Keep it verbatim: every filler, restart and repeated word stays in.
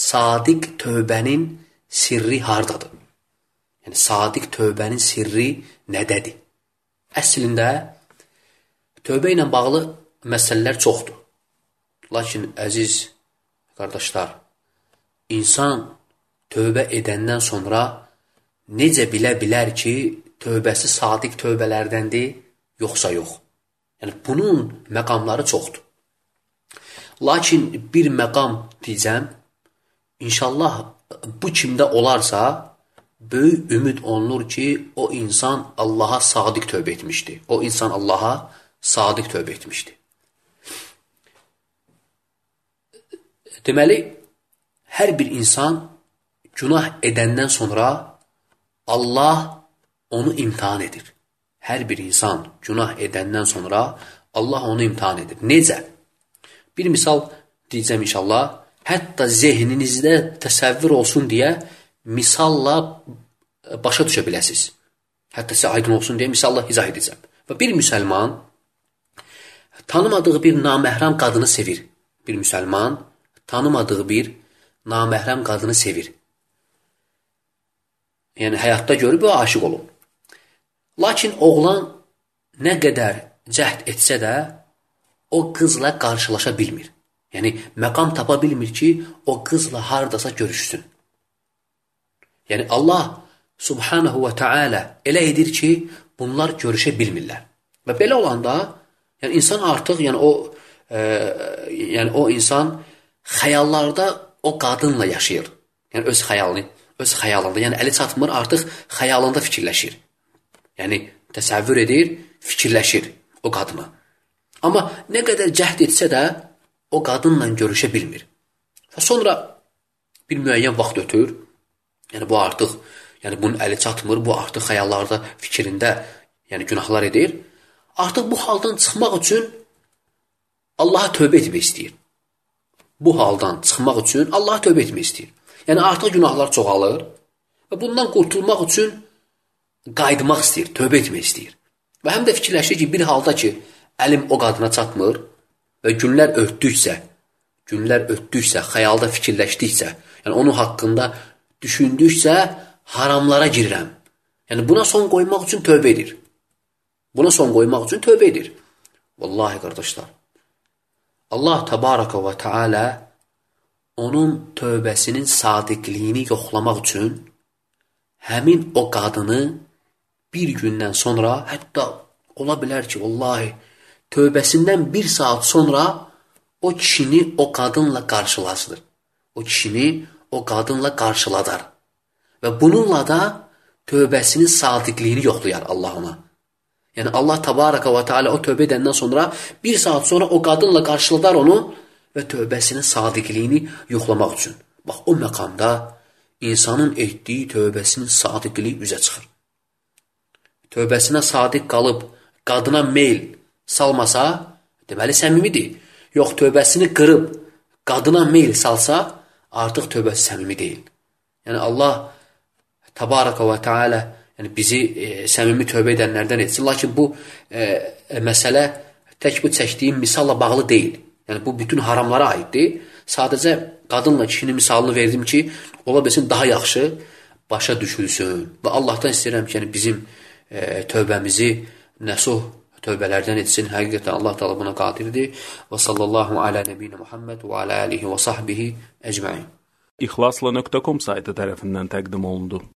sadiq tövbənin sirri hardadır? Yəni, sadiq tövbənin sirri nədədir? Əslində, tövbə ilə bağlı məsələlər çoxdur. Lakin, əziz qardaşlar, insan tövbə edəndən sonra necə bilə bilər ki, tövbəsi sadiq tövbələrdəndir, yoxsa yox? Yəni, bunun məqamları çoxdur. Lakin bir məqam deyəcəm, inşallah bu kimdə olarsa, böyük ümid olunur ki, o insan Allaha sadiq tövbə etmişdir. O insan Allaha sadiq tövbə etmişdir. Deməli, hər bir insan günah edəndən sonra Allah onu imtihan edir. Hər bir insan günah edəndən sonra Allah onu imtihan edir. Necə? Bir misal deyəcəm inşallah. Hətta zehninizdə təsəvvür olsun deyə misalla başa düşə biləsiniz. Hətta sizə aydın olsun deyə misalla izah edəcəm. Və bir müsəlman tanımadığı bir naməhrəm qadını sevir. Bir müsəlman tanımadığı bir naməhrəm qadını sevir. Yəni, həyatda görüb və aşiq olub. Lakin oğlan nə qədər cəhd etsə də, o qızla qarşılaşa bilmir. Yəni, məqam tapa bilmir ki, o qızla haradasa görüşsün. Yəni, Allah subhanahu və teala elə edir ki, bunlar görüşə bilmirlər. Və belə olanda, yəni, insan artıq, yəni o, e, yəni, o insan xəyallarda o qadınla yaşayır. Yəni, öz xəyalını, öz xəyalında, yəni əli çatmır, artıq xəyalında fikirləşir. Yəni, təsəvvür edir, fikirləşir o qadına. Amma nə qədər cəhd etsə də, o qadınla görüşə bilmir. Və sonra bir müəyyən vaxt ötür, yəni bu artıq, yəni bunun əli çatmır, bu artıq xəyallarda, fikrində, yəni günahlar edir. Artıq bu haldan çıxmaq üçün Allaha tövbə etmək istəyir. Bu haldan çıxmaq üçün Allaha tövbə etmək istəyir. Yəni artıq günahlar çoxalır və bundan qurtulmaq üçün qayıtmaq istəyir, tövbə etmək istəyir. Və həm də fikirləşir ki, bir halda ki, əlim o qadına çatmır və günlər ötdükcə, günlər ötdükcə, xəyalda fikirləşdikcə, yəni onun haqqında düşündükcə haramlara girirəm. Yəni buna son qoymaq üçün tövbə edir. Buna son qoymaq üçün tövbə edir. Vallahi qardaşlar, Allah təbaraka və teala onun tövbəsinin sadiqliyini yoxlamaq üçün həmin o qadını bir gündən sonra, hətta ola bilər ki, vallahi, tövbəsindən bir saat sonra o kişini o qadınla qarşılaşdır. O kişini o qadınla qarşıladar. Və bununla da tövbəsinin sadiqliyini yoxlayar Allah ona. Yəni Allah təbaraka və teala o tövbə edəndən sonra bir saat sonra o qadınla qarşıladar onu və tövbəsinin sadiqliyini yoxlamaq üçün. Bax, o məqamda insanın etdiyi tövbəsinin sadiqliyi üzə çıxır. Tövbəsinə sadiq qalıb qadına meyl salmasa, deməli səmimidir. Yox, tövbəsini qırıb qadına meyl salsa, artıq tövbəsi səmimi deyil. Yəni Allah təbaraka və teala yəni bizi e, səmimi tövbə edənlərdən etsin. Lakin bu e, e, məsələ tək bu çəkdiyim misalla bağlı deyil. Yəni bu bütün haramlara aiddir. Sadəcə qadınla kişinin misalını verdim ki, ola bilsin daha yaxşı başa düşülsün. Və Allahdan istəyirəm ki, yəni bizim e, tövbəmizi nəsuh tövbələrdən etsin. Həqiqətən Allah Teala buna qadirdir. Və sallallahu alə nəbiyyina Muhammed və alə alihi və sahbihi əcməin. İxlasla nöqtə com saytı tərəfindən təqdim olundu.